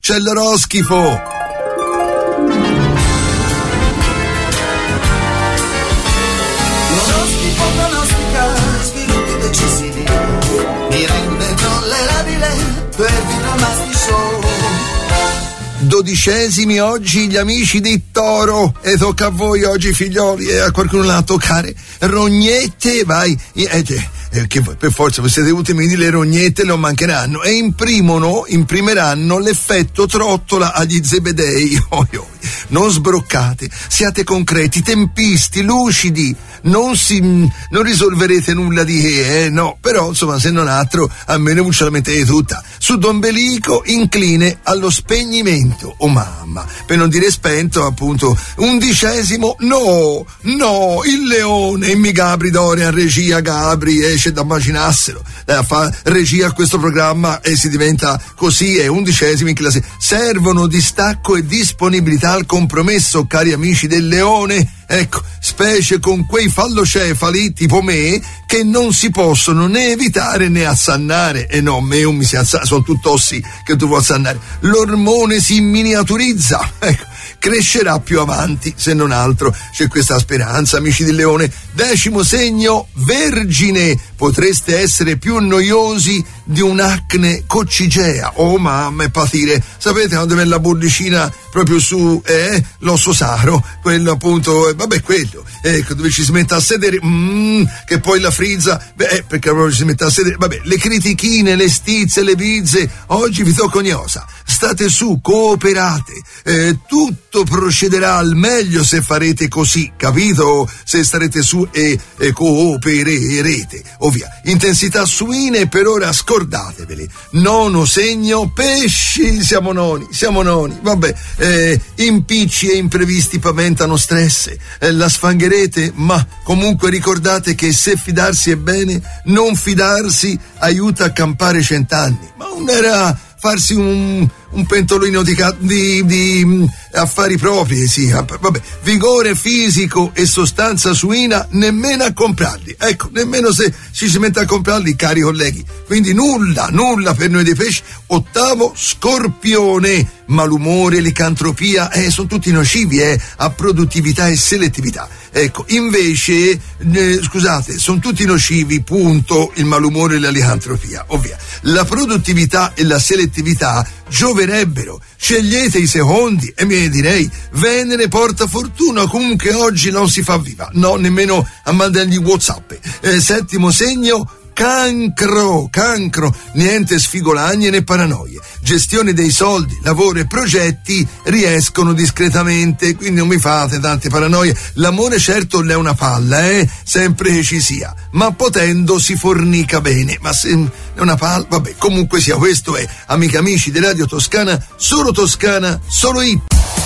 c'è l'oroschifo. L'oroschifo pronostica sviluppi decisivi, mi rende tollerabile perfino il Masti Show. 12esimi oggi gli amici di Toro, e tocca a voi oggi figlioli, e a qualcuno la toccare. Rognette, vai, che voi per forza voi siete ultimi, le rognette non mancheranno e imprimeranno l'effetto trottola agli zebedei. Non sbroccate, siate concreti, tempisti, lucidi, non risolverete nulla di che, no, però insomma se non altro almeno non ce la mettete tutta. Su D'Ombelico incline allo spegnimento, oh mamma, per non dire spento appunto. 11esimo, no, il leone, mi Gabri Dorian, regia Gabri, esce da immaginassero, fa regia a questo programma e si diventa così, è 11esimo in classe. Servono distacco e disponibilità al compromesso, cari amici del leone, ecco, specie con quei fallocefali tipo me che non si possono né evitare né assannare, e no, me non mi si assana, sono tutti ossi che tu vuoi assannare. L'ormone si miniaturizza, ecco, crescerà più avanti, se non altro c'è questa speranza, amici del leone. 10° segno, Vergine, potreste essere più noiosi di un'acne coccigea, oh mamma, e patire, sapete quando è la bollicina proprio su l'osso sacro, quello appunto, vabbè, quello, ecco, dove ci si mette a sedere, che poi la frizza, perché proprio ci si mette a sedere, vabbè, le critichine, le stizze, le bizze, oggi vi tocca ogni cosa, state su, cooperate, tutto procederà al meglio se farete così, capito? Se starete su e coopererete, ovvia. Intensità suine per ora scordatevele. 9° segno, pesci, siamo noni, vabbè, impicci e imprevisti paventano stress, la sfangherete, ma comunque ricordate che se fidarsi è bene, non fidarsi aiuta a campare 100 anni. Ma non era farsi un pentolino di affari propri, sì, vabbè, vigore fisico e sostanza suina nemmeno a comprarli, ecco, nemmeno se ci si mette a comprarli, cari colleghi, quindi nulla per noi dei pesci. 8° Scorpione, malumore, licantropia, sono tutti nocivi a produttività e selettività, ecco, invece scusate, sono tutti nocivi, punto, il malumore e la licantropia, ovvia. La produttività e la selettività gioverebbero, scegliete i secondi, e mi direi Venere porta fortuna, comunque oggi non si fa viva, no, nemmeno a mandargli WhatsApp. 7° segno, Cancro, niente sfigolagne né paranoie, gestione dei soldi, lavoro e progetti riescono discretamente, quindi non mi fate tante paranoie. L'amore certo è una palla, sempre che ci sia, ma potendo si fornica bene, ma se è una palla, vabbè, comunque sia, questo è, amici di Radio Toscana, solo hit.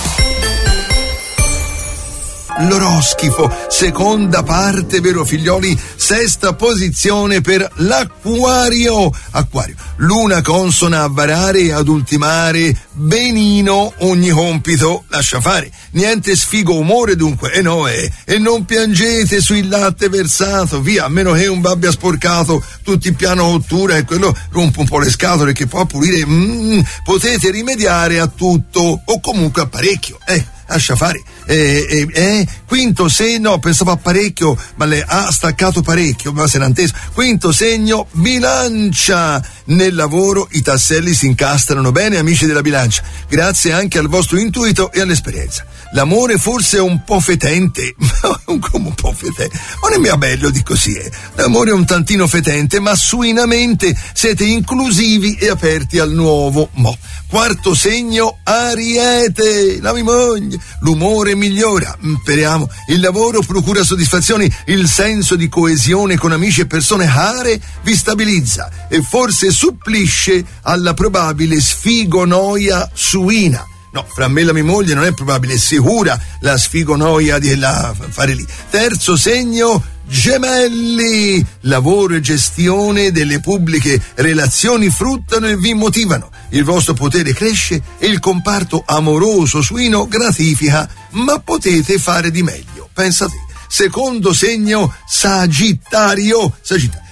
L'oroschifo, seconda parte, vero figlioli? 6ª posizione per l'Acquario. Luna consona a varare e ad ultimare, benino ogni compito, lascia fare, niente sfigo umore dunque, e non piangete sul latte versato, via, a meno che un abbia sporcato tutti in piano cottura e quello rompe un po' le scatole che può pulire, potete rimediare a tutto, o comunque a parecchio, lascia fare. 5° segno, pensavo a parecchio, ma le ha staccato parecchio, ma se n'è inteso. 5° segno, Bilancia. Nel lavoro i tasselli si incastrano bene, amici della Bilancia, grazie anche al vostro intuito e all'esperienza. L'amore forse è un po' fetente, come un po' fetente, non è mia bello di così, L'amore è un tantino fetente, ma suinamente siete inclusivi e aperti al nuovo. 4° segno, Ariete, la mia moglie, l'umore migliora, speriamo, il lavoro procura soddisfazioni, il senso di coesione con amici e persone care vi stabilizza e forse supplisce alla probabile sfigonoia suina. No, fra me e la mia moglie non è probabile, è sicura la sfigonoia di fare lì. 3° segno, Gemelli, lavoro e gestione delle pubbliche relazioni fruttano e vi motivano. Il vostro potere cresce e il comparto amoroso suino gratifica, ma potete fare di meglio. Pensa te. 2° segno, Sagittario.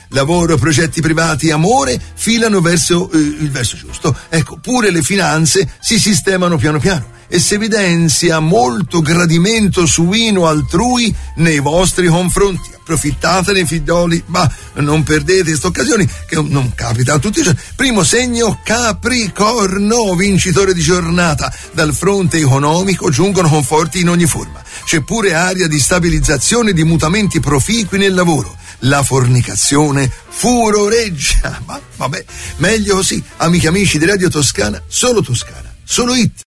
lavoro, progetti privati, amore filano verso il verso giusto. Ecco, pure le finanze si sistemano piano piano e si evidenzia molto gradimento suino altrui nei vostri confronti. Approfittatene, figlioli, ma non perdete queste occasioni che non capita a tutti i giorni. Primo segno, Capricorno, vincitore di giornata. Dal fronte economico giungono conforti in ogni forma. C'è pure aria di stabilizzazione, di mutamenti proficui nel lavoro. La fornicazione furoreggia. Ma vabbè, meglio così. Amici di Radio Toscana, solo Toscana, solo hit.